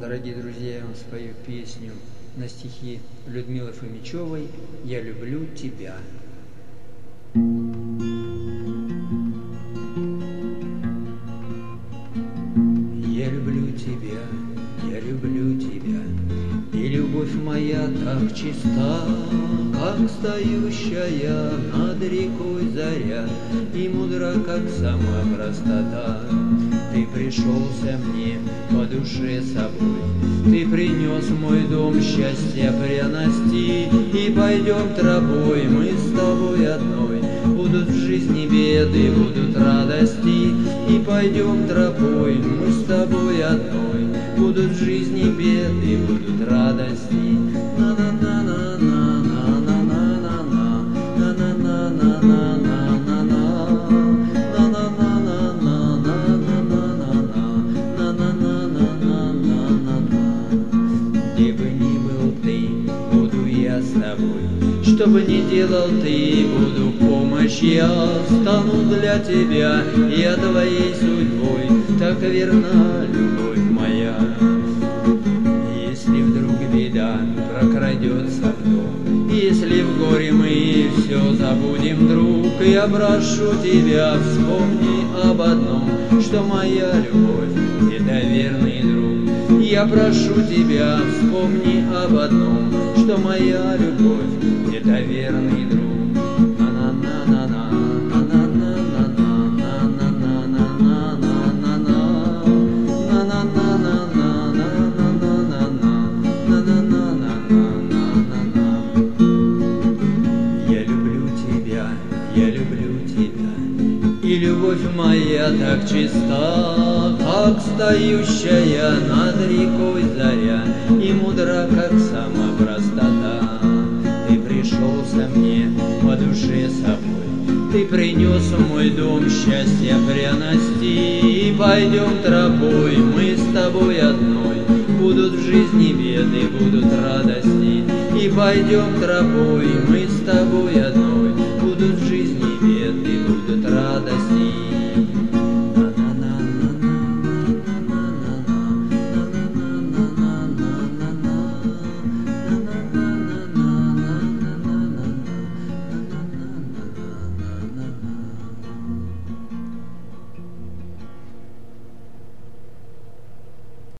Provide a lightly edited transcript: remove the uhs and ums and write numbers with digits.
Дорогие друзья, я вам спою песню на стихи Людмилы Фомичевой «Я люблю тебя». Я люблю тебя, я люблю тебя, и любовь моя так чиста, как стоящая над рекой заря, и мудра, как сама простота. Ты пришелся мне по душе собой, ты принес мой дом счастья пряности, и пойдем тропой мы с тобой одной. Будут в жизни беды, будут радости, и пойдем тропой мы с тобой одной. Будут в жизни беды, будут радости. Где бы ни был ты, буду я с тобой. Что бы ни делал ты, буду помощь я. Стану для тебя, я твоей судьбой. Так верна любовь моя. Если вдруг беда прокрадется в дом, если в горе мы все забудем, друг, я прошу тебя, вспомни об одном, что моя любовь — это верный друг. Я прошу тебя, вспомни об одном, что моя любовь — это верный друг. Я люблю тебя, и любовь моя так чиста, как стоящая над рекой заря, и мудра, как сама простота. Ты пришелся мне по душе собой, ты принес в мой дом счастья пряности, и пойдем тропой мы с тобой одной. Будут в жизни беды, будут радости, и пойдем тропой мы с тобой одной.